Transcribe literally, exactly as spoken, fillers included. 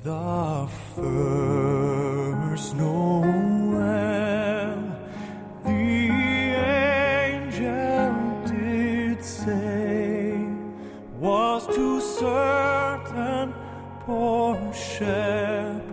The first Noel, the angel did say, was to certain poor shepherds